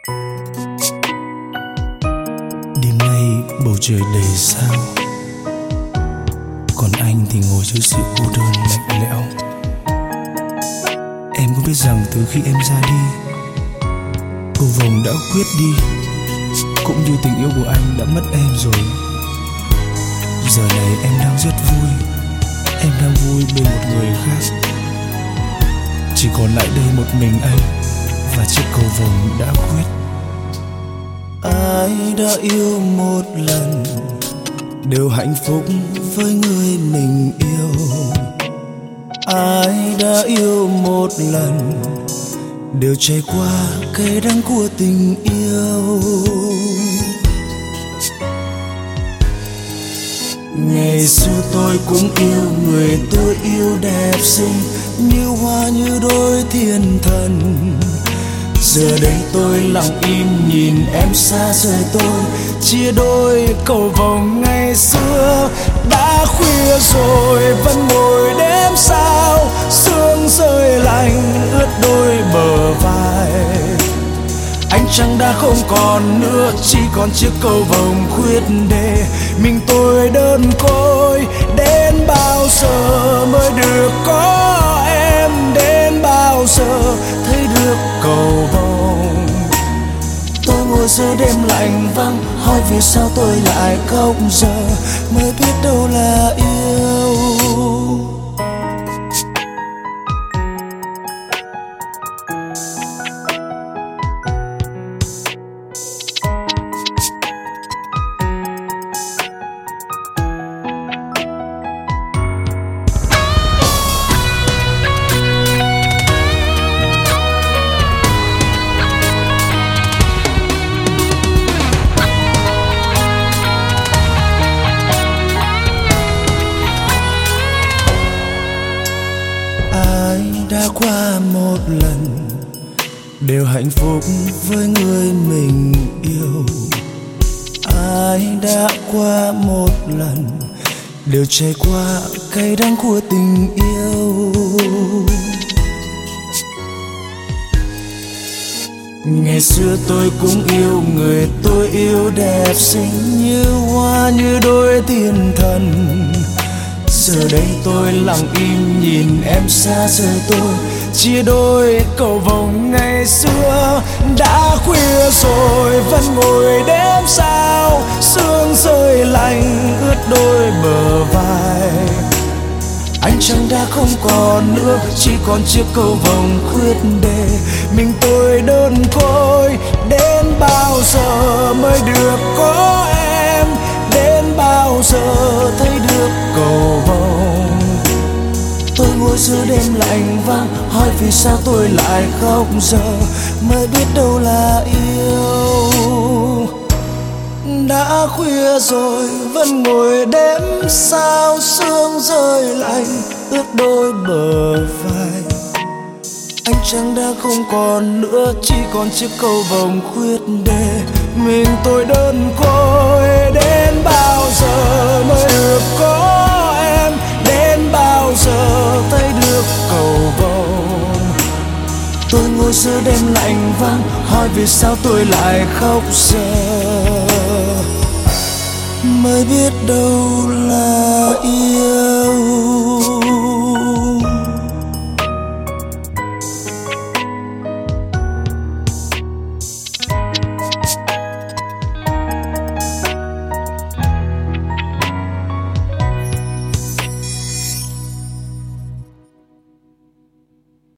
Đêm nay bầu trời đầy sao, còn anh thì ngồi giữa sự cô đơn lạnh lẽo. Em có biết rằng từ khi em ra đi, cầu vồng đã khuyết đi, cũng như tình yêu của anh đã mất em rồi. Giờ này em đang rất vui, em đang vui bên một người khác. Chỉ còn lại đây một mình anh và chiếc cầu vồng đã khuyết. Ai đã yêu một lần đều hạnh phúc với người mình yêu. Ai đã yêu một lần đều trải qua cay đắng của tình yêu. Ngày xưa tôi cũng yêu người tôi yêu đẹp xinh, như hoa như đôi thiên thần. Giờ đây tôi lặng im nhìn em xa rời tôi, chia đôi cầu vồng ngày xưa. Đã khuya rồi vẫn ngồi đếm sao, sương rơi lạnh ướt đôi bờ vai. Ánh trăng đã không còn nữa, chỉ còn chiếc cầu vồng khuyết để mình tôi đơn côi. Đến bao giờ mới được có em, đến bao giờ thấy được cầu vồng. Tôi ngồi giữa đêm lạnh vắng, hỏi vì sao tôi lại khóc giờ, mới biết đâu là yêu. Đã qua một lần đều hạnh phúc với người mình yêu. Ai đã qua một lần đều trải qua cay đắng của tình yêu. Ngày xưa tôi cũng yêu người tôi yêu đẹp xinh, như hoa như đôi thiên thần. Giờ đây tôi lặng im nhìn em xa rời tôi, chia đôi cầu vồng ngày xưa. Đã khuya rồi vẫn ngồi đếm sao, sương rơi lạnh ướt đôi bờ vai. Ánh trăng đã không còn nữa, chỉ còn chiếc cầu vồng khuyết để mình tôi đơn côi. Đến bao giờ mới được có em, đến bao giờ thấy được cầu vồng. Tôi ngồi giữa đêm lạnh vắng, hỏi vì sao tôi lại khóc giờ, mới biết đâu là yêu. Đã khuya rồi vẫn ngồi đếm sao, sương rơi lạnh ướt đôi bờ vai. Ánh trăng đã không còn nữa, chỉ còn chiếc cầu vồng khuyết để mình tôi đơn côi. Đến bao giờ mới được có em, đến bao giờ thấy được cầu vồng. Tôi ngồi giữa đêm lạnh vắng, hỏi vì sao tôi lại khóc giờ, mới biết đâu là yêu.